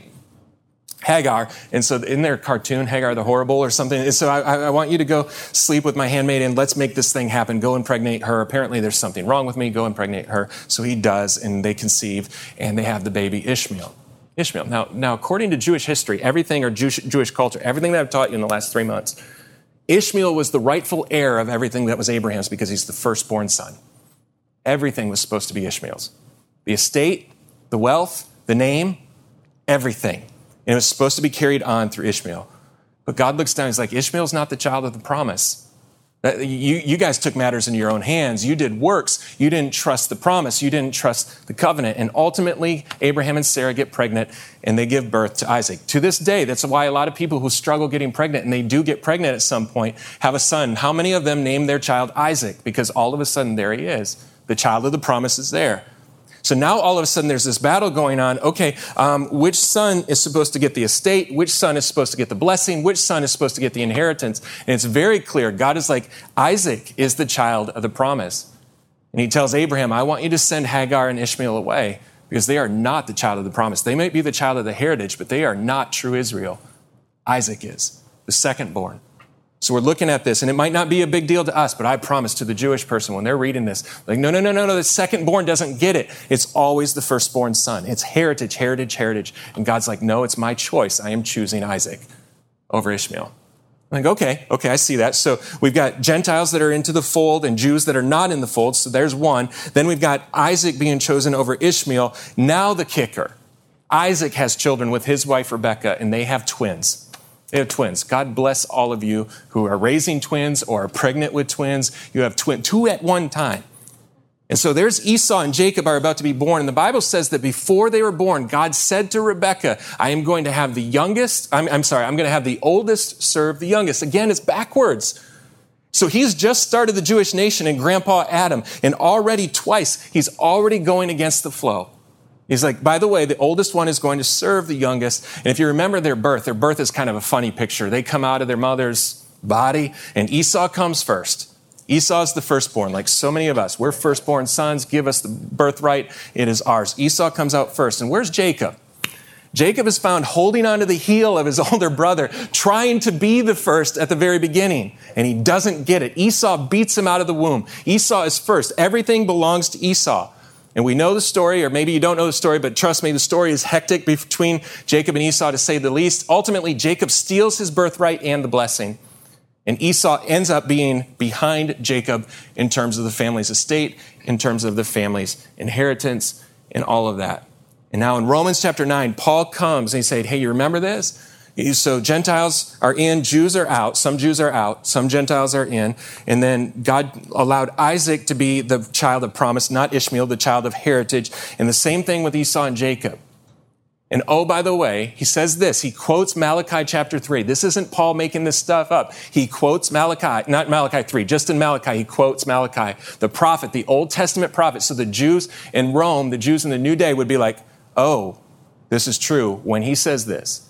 Hagar. And so in their cartoon, Hagar the Horrible or something. And so I, I want you to go sleep with my handmaiden. Let's make this thing happen. Go impregnate her. Apparently there's something wrong with me. Go impregnate her. So he does, and they conceive, and they have the baby Ishmael. Ishmael. Now, now according to Jewish history, everything, or Jewish, Jewish culture, everything that I've taught you in the last three months, Ishmael was the rightful heir of everything that was Abraham's because he's the firstborn son. Everything was supposed to be Ishmael's. The estate, the wealth, the name, everything. And it was supposed to be carried on through Ishmael. But God looks down and he's like, Ishmael's not the child of the promise. You, you guys took matters into your own hands. You did works. You didn't trust the promise. You didn't trust the covenant. And ultimately, Abraham and Sarah get pregnant and they give birth to Isaac. To this day, that's why a lot of people who struggle getting pregnant, and they do get pregnant at some point, have a son. How many of them name their child Isaac? Because all of a sudden, there he is. The child of the promise is there. So now all of a sudden there's this battle going on. Okay, um, which son is supposed to get the estate? Which son is supposed to get the blessing? Which son is supposed to get the inheritance? And it's very clear. God is like, Isaac is the child of the promise. And he tells Abraham, I want you to send Hagar and Ishmael away because they are not the child of the promise. They might be the child of the heritage, but they are not true Israel. Isaac is, the second born. So we're looking at this, and it might not be a big deal to us, but I promise to the Jewish person when they're reading this, like, no, no, no, no, no, the second-born doesn't get it. It's always the firstborn son. It's heritage, heritage, heritage. And God's like, no, it's my choice. I am choosing Isaac over Ishmael. I'm like, okay, okay, I see that. So we've got Gentiles that are into the fold and Jews that are not in the fold. So there's one. Then we've got Isaac being chosen over Ishmael. Now the kicker. Isaac has children with his wife Rebekah, and they have twins. They have twins. God bless all of you who are raising twins or are pregnant with twins. You have twin, two at one time. And so there's Esau and Jacob are about to be born. And the Bible says that before they were born, God said to Rebekah, I am going to have the youngest, I'm, I'm sorry, I'm going to have the oldest serve the youngest. Again, it's backwards. So he's just started the Jewish nation in Grandpa Adam. And already twice, he's already going against the flow. He's like, by the way, the oldest one is going to serve the youngest. And if you remember their birth, their birth is kind of a funny picture. They come out of their mother's body, and Esau comes first. Esau's the firstborn, like so many of us. We're firstborn sons. Give us the birthright. It is ours. Esau comes out first. And where's Jacob? Jacob is found holding onto the heel of his older brother, trying to be the first at the very beginning. And he doesn't get it. Esau beats him out of the womb. Esau is first. Everything belongs to Esau. And we know the story, or maybe you don't know the story, but trust me, the story is hectic between Jacob and Esau, to say the least. Ultimately, Jacob steals his birthright and the blessing. And Esau ends up being behind Jacob in terms of the family's estate, in terms of the family's inheritance, and all of that. And now in Romans chapter nine, Paul comes and he said, hey, you remember this? So Gentiles are in, Jews are out. Some Jews are out, some Gentiles are in. And then God allowed Isaac to be the child of promise, not Ishmael, the child of heritage. And the same thing with Esau and Jacob. And oh, by the way, he says this, he quotes Malachi chapter three. This isn't Paul making this stuff up. He quotes Malachi, not Malachi three, just in Malachi, he quotes Malachi, the prophet, the Old Testament prophet. So the Jews in Rome, the Jews in the New Day would be like, oh, this is true when he says this.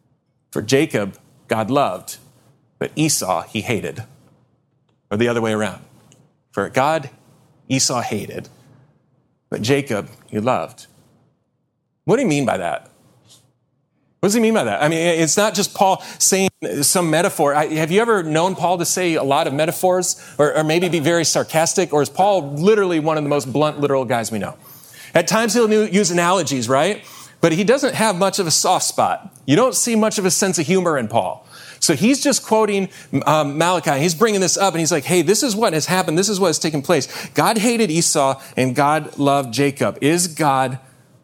For Jacob, God loved, but Esau, he hated. Or the other way around. For God, Esau hated, but Jacob, he loved. What do you mean by that? What does he mean by that? I mean, it's not just Paul saying some metaphor. Have you ever known Paul to say a lot of metaphors or, or maybe be very sarcastic? Or is Paul literally one of the most blunt, literal guys we know? At times he'll use analogies, right? But he doesn't have much of a soft spot. You don't see much of a sense of humor in Paul. So he's just quoting um, Malachi. He's bringing this up and he's like, hey, this is what has happened. This is what has taken place. God hated Esau and God loved Jacob. Is God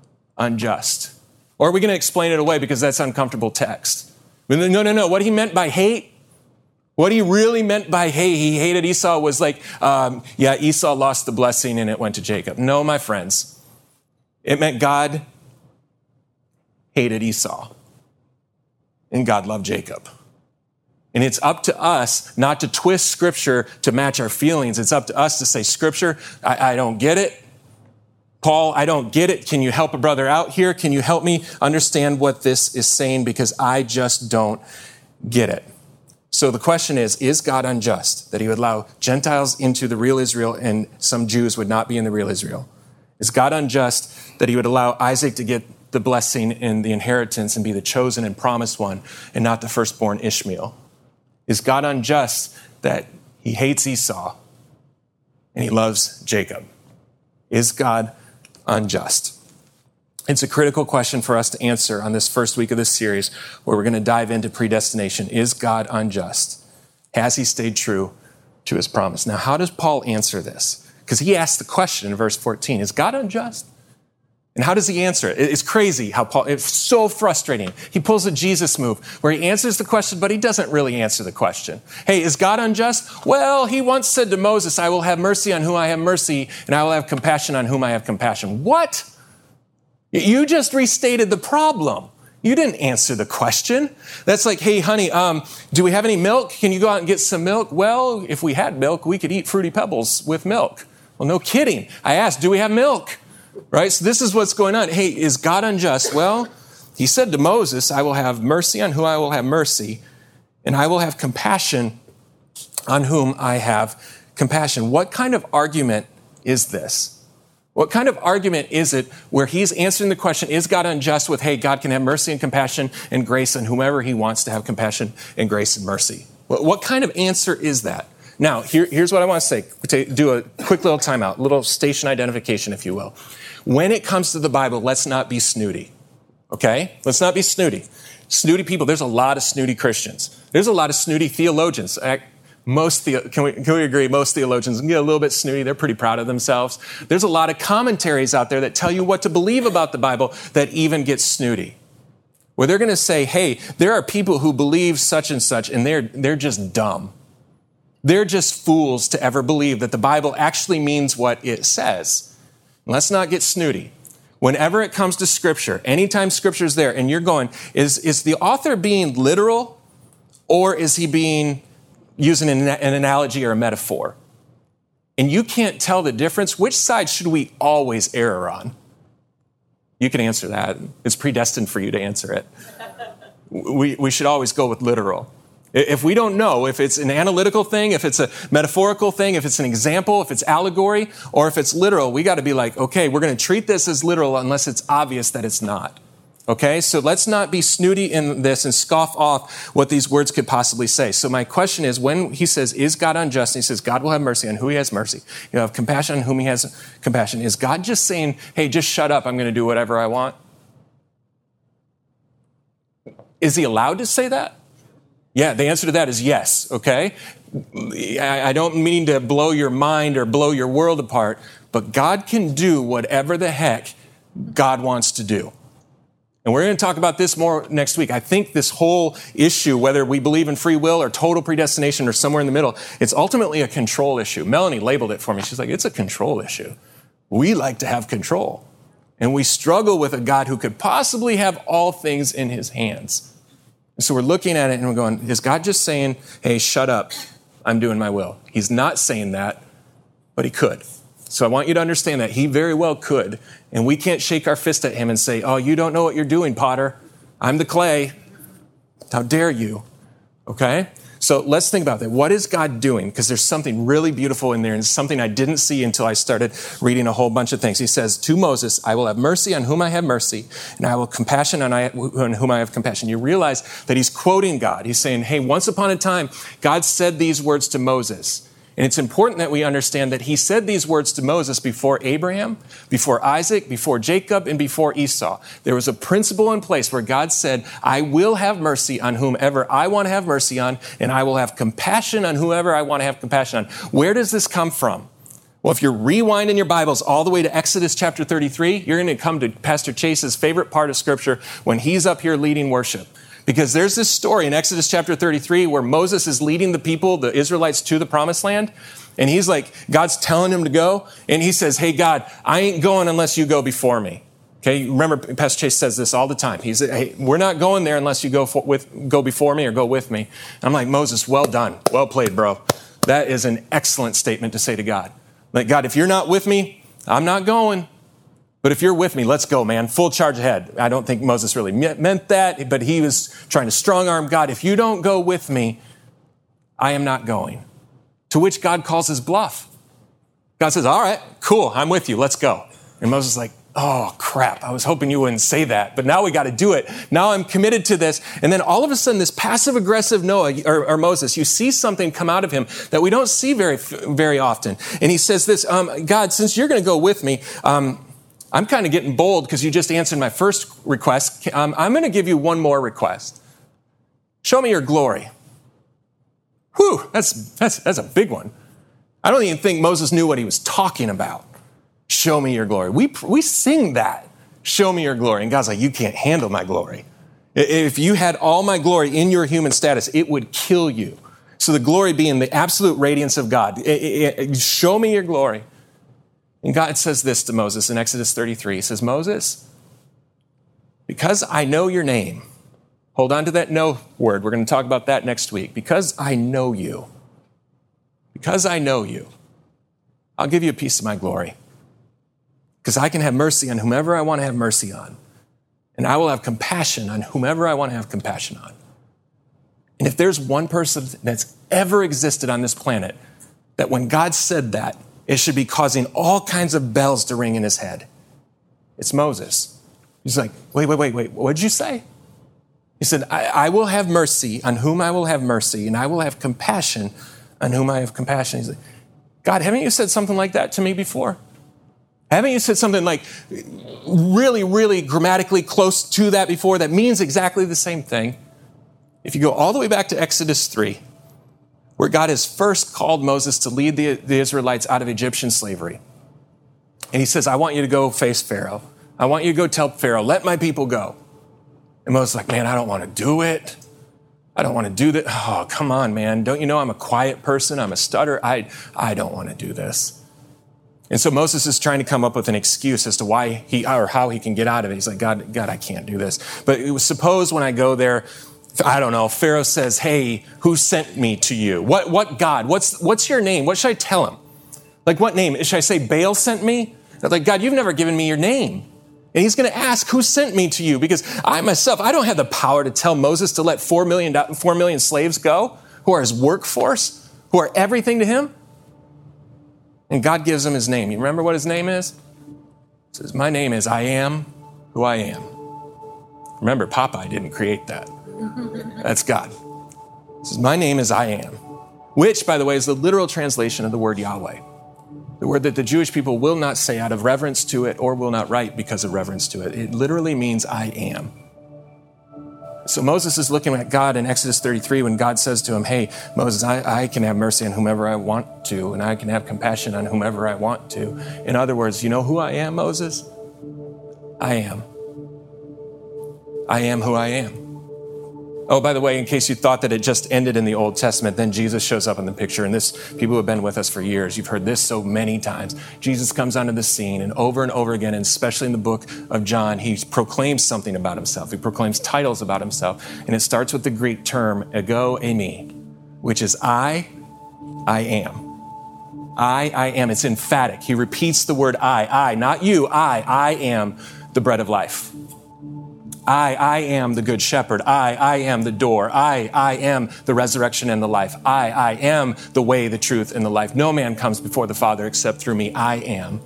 unjust? Or are we going to explain it away because that's uncomfortable text? No, no, no. What he meant by hate, what he really meant by hate, he hated Esau was like, um, yeah, Esau lost the blessing and it went to Jacob. No, my friends. It meant God hated Esau, and God loved Jacob. And it's up to us not to twist Scripture to match our feelings. It's up to us to say, Scripture, I, I don't get it. Paul, I don't get it. Can you help a brother out here? Can you help me understand what this is saying? Because I just don't get it. So the question is, is God unjust that he would allow Gentiles into the real Israel and some Jews would not be in the real Israel? Is God unjust that he would allow Isaac to get the blessing and the inheritance and be the chosen and promised one and not the firstborn Ishmael? Is God unjust that he hates Esau and he loves Jacob? Is God unjust? It's a critical question for us to answer on this first week of this series where we're going to dive into predestination. Is God unjust? Has he stayed true to his promise? Now, how does Paul answer this? Because he asked the question in verse fourteen, is God unjust? And how does he answer it? It's crazy how Paul, it's so frustrating. He pulls a Jesus move where he answers the question, but he doesn't really answer the question. Hey, is God unjust? Well, he once said to Moses, I will have mercy on whom I have mercy, and I will have compassion on whom I have compassion. What? You just restated the problem. You didn't answer the question. That's like, hey, honey, um, do we have any milk? Can you go out and get some milk? Well, if we had milk, we could eat Fruity Pebbles with milk. Well, no kidding. I asked, do we have milk? Right? So this is what's going on. Hey, is God unjust? Well, he said to Moses, I will have mercy on whom I will have mercy, and I will have compassion on whom I have compassion. What kind of argument is this? What kind of argument is it where he's answering the question, is God unjust with, hey, God can have mercy and compassion and grace on whomever he wants to have compassion and grace and mercy? What, what kind of answer is that? Now, here, here's what I want to say. To do a quick little timeout, little station identification, if you will. When it comes to the Bible, let's not be snooty, okay? Let's not be snooty. Snooty people, there's a lot of snooty Christians. There's a lot of snooty theologians. Most the, can we, can we agree, most theologians get a little bit snooty. They're pretty proud of themselves. There's a lot of commentaries out there that tell you what to believe about the Bible that even get snooty. Where they're going to say, hey, there are people who believe such and such, and they're, they're just dumb. They're just fools to ever believe that the Bible actually means what it says. Let's not get snooty. Whenever it comes to Scripture, anytime Scripture's there, and you're going, is, is the author being literal, or is he being using an, an analogy or a metaphor? And you can't tell the difference. Which side should we always err on? You can answer that. It's predestined for you to answer it. We, we should always go with literal. If we don't know if it's an analytical thing, if it's a metaphorical thing, if it's an example, if it's allegory, or if it's literal, we got to be like, okay, we're going to treat this as literal unless it's obvious that it's not. Okay, so let's not be snooty in this and scoff off what these words could possibly say. So my question is, when he says, is God unjust? And he says, God will have mercy on who he has mercy. He'll have compassion on whom he has compassion. Is God just saying, hey, just shut up, I'm going to do whatever I want? Is he allowed to say that? Yeah, the answer to that is yes, okay? I don't mean to blow your mind or blow your world apart, but God can do whatever the heck God wants to do. And we're going to talk about this more next week. I think this whole issue, whether we believe in free will or total predestination or somewhere in the middle, it's ultimately a control issue. Melanie labeled it for me. She's like, it's a control issue. We like to have control. And we struggle with a God who could possibly have all things in his hands. And so we're looking at it and we're going, is God just saying, hey, shut up, I'm doing my will? He's not saying that, but he could. So I want you to understand that he very well could. And we can't shake our fist at him and say, oh, you don't know what you're doing, Potter. I'm the clay. How dare you? Okay? So let's think about that. What is God doing? Because there's something really beautiful in there and something I didn't see until I started reading a whole bunch of things. He says to Moses, I will have mercy on whom I have mercy, and I will have compassion on, I, on whom I have compassion. You realize that he's quoting God. He's saying, hey, once upon a time, God said these words to Moses. And it's important that we understand that he said these words to Moses before Abraham, before Isaac, before Jacob, and before Esau. There was a principle in place where God said, I will have mercy on whomever I want to have mercy on, and I will have compassion on whoever I want to have compassion on. Where does this come from? Well, if you're rewinding your Bibles all the way to Exodus chapter thirty-three, you're going to come to Pastor Chase's favorite part of Scripture when he's up here leading worship. Because there's this story in Exodus chapter thirty-three where Moses is leading the people, the Israelites, to the promised land. And he's like, God's telling him to go. And he says, hey, God, I ain't going unless you go before me. Okay, remember, Pastor Chase says this all the time. He's, hey, we're not going there unless you go for, with, go before me or go with me. I'm like, Moses, well done. Well played, bro. That is an excellent statement to say to God. Like, God, if you're not with me, I'm not going. But if you're with me, let's go, man. Full charge ahead. I don't think Moses really meant that, but he was trying to strong arm God. If you don't go with me, I am not going. To which God calls his bluff. God says, all right, cool, I'm with you. Let's go. And Moses is like, oh, crap. I was hoping you wouldn't say that, but now we got to do it. Now I'm committed to this. And then all of a sudden, this passive-aggressive Noah, or, or Moses, you see something come out of him that we don't see very, very often. And he says this, um, God, since you're going to go with me, um, I'm kind of getting bold because you just answered my first request. Um, I'm going to give you one more request. Show me your glory. Whew, that's, that's, that's a big one. I don't even think Moses knew what he was talking about. Show me your glory. We, we sing that. Show me your glory. And God's like, you can't handle my glory. If you had all my glory in your human status, it would kill you. So the glory being the absolute radiance of God. It, it, it, show me your glory. And God says this to Moses in Exodus thirty-three. He says, Moses, because I know your name. Hold on to that know word. We're going to talk about that next week. Because I know you. Because I know you. I'll give you a piece of my glory. Because I can have mercy on whomever I want to have mercy on. And I will have compassion on whomever I want to have compassion on. And if there's one person that's ever existed on this planet, that when God said that, it should be causing all kinds of bells to ring in his head, it's Moses. He's like, wait, wait, wait, wait, what did you say? He said, I, I will have mercy on whom I will have mercy, and I will have compassion on whom I have compassion. He's like, God, haven't you said something like that to me before? Haven't you said something like really, really grammatically close to that before that means exactly the same thing? If you go all the way back to Exodus three, where God has first called Moses to lead the, the Israelites out of Egyptian slavery. And he says, I want you to go face Pharaoh. I want you to go tell Pharaoh, let my people go. And Moses is like, man, I don't want to do it. I don't want to do that. Oh, come on, man. Don't you know I'm a quiet person? I'm a stutterer. I, I don't want to do this. And so Moses is trying to come up with an excuse as to why he, or how he can get out of it. He's like, God, God, I can't do this. But it was, suppose when I go there, I don't know, Pharaoh says, hey, who sent me to you? What, what God? What's, what's your name? What should I tell him? Like, what name? Should I say Baal sent me? Like, God, you've never given me your name. And he's going to ask, who sent me to you? Because I myself, I don't have the power to tell Moses to let four million, four million slaves go, who are his workforce, who are everything to him. And God gives him his name. You remember what his name is? He says, my name is I am who I am. Remember, Popeye didn't create that. That's God. He says, my name is I am, which, by the way, is the literal translation of the word Yahweh, the word that the Jewish people will not say out of reverence to it or will not write because of reverence to it. It literally means I am. So Moses is looking at God in Exodus thirty-three when God says to him, hey, Moses, I, I can have mercy on whomever I want to, and I can have compassion on whomever I want to. In other words, you know who I am, Moses? I am. I am who I am. Oh, by the way, in case you thought that it just ended in the Old Testament, then Jesus shows up in the picture. And this, people who have been with us for years, you've heard this so many times. Jesus comes onto the scene, and over and over again, and especially in the book of John, he proclaims something about himself. He proclaims titles about himself. And it starts with the Greek term, ego eimi, which is I, I am. I, I am. It's emphatic. He repeats the word I, I, not you, I, I am the bread of life. I, I am the good shepherd. I, I am the door. I, I am the resurrection and the life. I, I am the way, the truth, and the life. No man comes before the Father except through me. I am.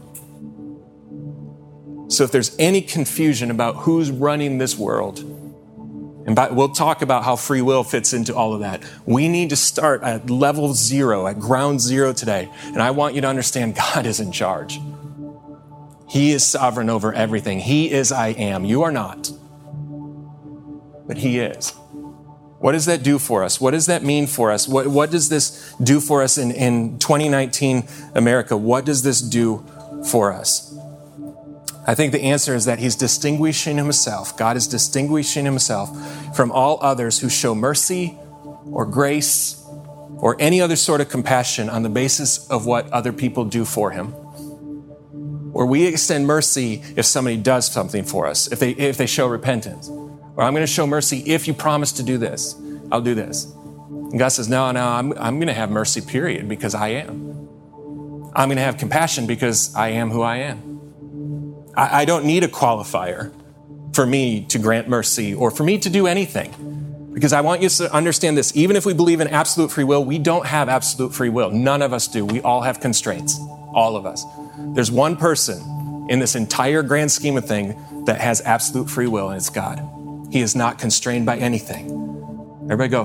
So if there's any confusion about who's running this world, and by, we'll talk about how free will fits into all of that, we need to start at level zero, at ground zero today. And I want you to understand God is in charge. He is sovereign over everything. He is I am. You are not. But he is. What does that do for us? What does that mean for us? What, what does this do for us in, in twenty nineteen America? What does this do for us? I think the answer is that he's distinguishing himself. God is distinguishing himself from all others who show mercy or grace or any other sort of compassion on the basis of what other people do for him. Or we extend mercy if somebody does something for us, if they if they show repentance. Or I'm going to show mercy if you promise to do this, I'll do this. And God says, no, no, I'm, I'm going to have mercy, period, because I am. I'm going to have compassion because I am who I am. I, I don't need a qualifier for me to grant mercy or for me to do anything. Because I want you to understand this. Even if we believe in absolute free will, we don't have absolute free will. None of us do. We all have constraints. All of us. There's one person in this entire grand scheme of things that has absolute free will, and it's God. He is not constrained by anything. Everybody go.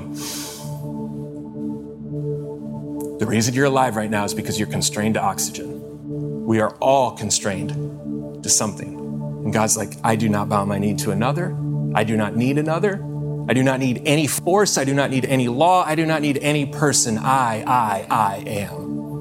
The reason you're alive right now is because you're constrained to oxygen. We are all constrained to something. And God's like, I do not bow my knee to another. I do not need another. I do not need any force. I do not need any law. I do not need any person. I, I, I am.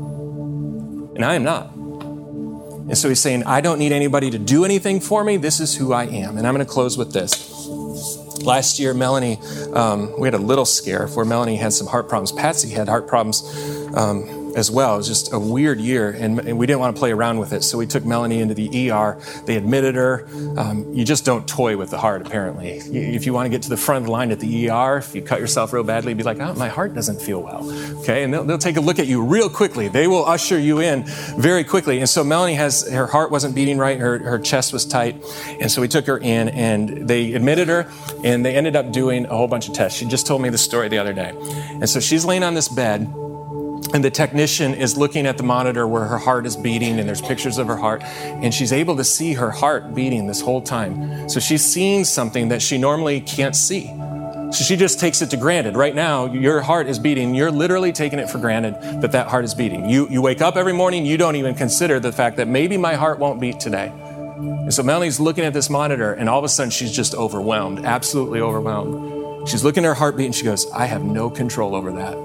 And I am not. And so he's saying, I don't need anybody to do anything for me. This is who I am. And I'm going to close with this. Last year, Melanie, um, we had a little scare where Melanie had some heart problems. Patsy had heart problems um, as well. It was just a weird year, and, and we didn't want to play around with it. So we took Melanie into the E R. They admitted her. Um, you just don't toy with the heart, apparently. If you want to get to the front of the line at the E R, if you cut yourself real badly, be like, oh, my heart doesn't feel well. Okay, and they'll, they'll take a look at you real quickly. They will usher you in very quickly. And so Melanie has, her heart wasn't beating right. Her, her chest was tight. And so we took her in, and they admitted her, and they ended up doing a whole bunch of tests. She just told me the story the other day. And so she's laying on this bed, and the technician is looking at the monitor where her heart is beating, and there's pictures of her heart, and she's able to see her heart beating this whole time. So she's seeing something that she normally can't see. So she just takes it to granted. Right now, your heart is beating. You're literally taking it for granted that that heart is beating. You, you wake up every morning, you don't even consider the fact that maybe my heart won't beat today. And so Melanie's looking at this monitor, and all of a sudden she's just overwhelmed, absolutely overwhelmed. She's looking at her heartbeat, and she goes, I have no control over that.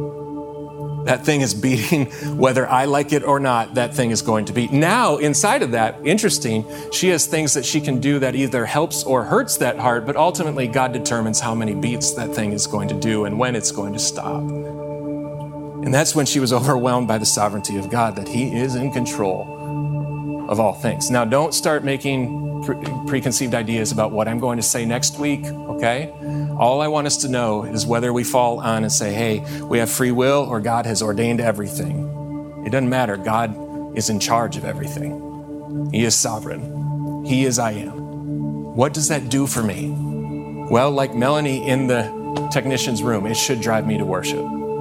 That thing is beating, whether I like it or not, that thing is going to beat. Now, inside of that, interesting, she has things that she can do that either helps or hurts that heart, but ultimately God determines how many beats that thing is going to do and when it's going to stop. And that's when she was overwhelmed by the sovereignty of God, that He is in control of all things. Now, don't start making pre- preconceived ideas about what I'm going to say next week, okay? All I want us to know is whether we fall on and say, hey, we have free will or God has ordained everything. It doesn't matter. God is in charge of everything. He is sovereign. He is I am. What does that do for me? Well, like Melanie in the technician's room, it should drive me to worship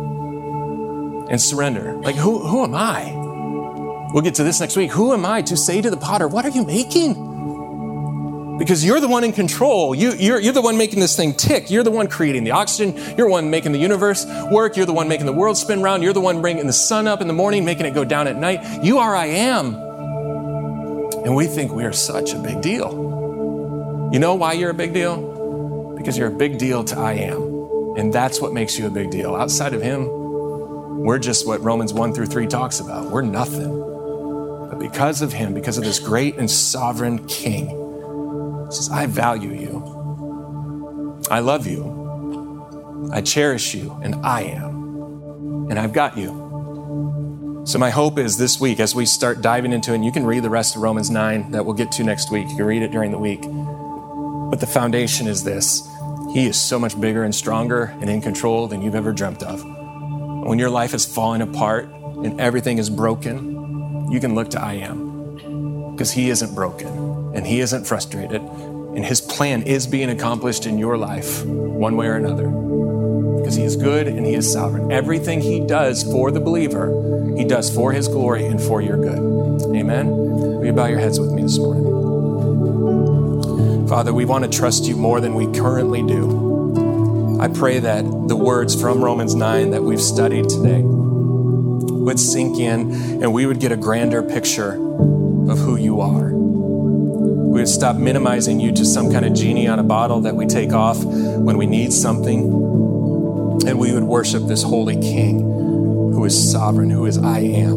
and surrender. Like, who, who am I? We'll get to this next week. Who am I to say to the potter, what are you making? Because you're the one in control. You, you're, you're the one making this thing tick. You're the one creating the oxygen. You're the one making the universe work. You're the one making the world spin round. You're the one bringing the sun up in the morning, making it go down at night. You are I am. And we think we are such a big deal. You know why you're a big deal? Because you're a big deal to I am. And that's what makes you a big deal. Outside of Him, we're just what Romans one through three talks about. We're nothing. But because of Him, because of this great and sovereign King, He says, I value you. I love you. I cherish you, and I am. And I've got you. So my hope is this week, as we start diving into it, and you can read the rest of Romans nine that we'll get to next week. You can read it during the week. But the foundation is this. He is so much bigger and stronger and in control than you've ever dreamt of. When your life is falling apart and everything is broken, you can look to I am. Because He isn't broken. And He isn't frustrated. And His plan is being accomplished in your life, one way or another. Because He is good and He is sovereign. Everything He does for the believer, He does for His glory and for your good. Amen? Will you bow your heads with me this morning? Father, we want to trust You more than we currently do. I pray that the words from Romans nine that we've studied today would sink in, and we would get a grander picture of who You are. We would stop minimizing You to some kind of genie on a bottle that we take off when we need something. And we would worship this holy King who is sovereign, who is I am.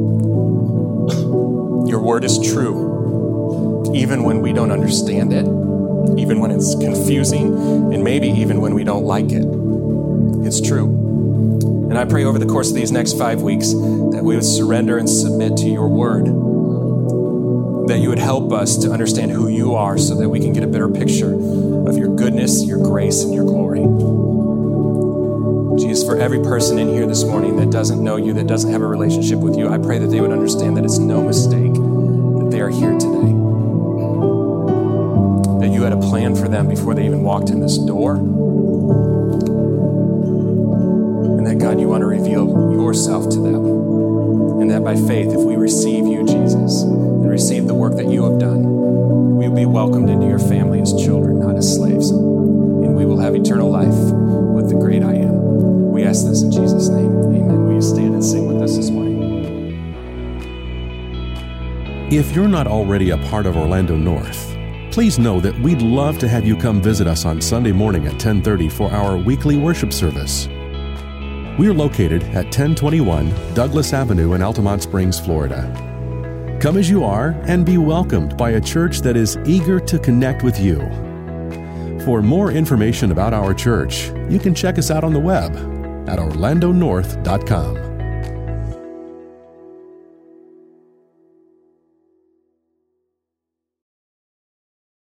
Your word is true, even when we don't understand it, even when it's confusing, and maybe even when we don't like it. It's true. And I pray over the course of these next five weeks that we would surrender and submit to Your word. that you would help us to understand who you are so that we can get a better picture of your goodness, your grace, and your glory. Jesus, for every person in here this morning that doesn't know you, that doesn't have a relationship with you, I pray that they would understand that it's no mistake that they are here today. That you had a plan for them before they even walked in this door. And that, God, you want to reveal yourself to them. And that by faith, if we receive you, Jesus, and receive the work that you have done, we will be welcomed into your family as children, not as slaves. And we will have eternal life with the great I am. We ask this in Jesus' name. Amen. Will you stand and sing with us this morning?
If you're not already a part of Orlando North, please know that we'd love to have you come visit us on Sunday morning at ten thirty for our weekly worship service. We're located at ten twenty-one Douglas Avenue in Altamont Springs, Florida. Come as you are and be welcomed by a church that is eager to connect with you. For more information about our church, you can check us out on the web at orlando north dot com.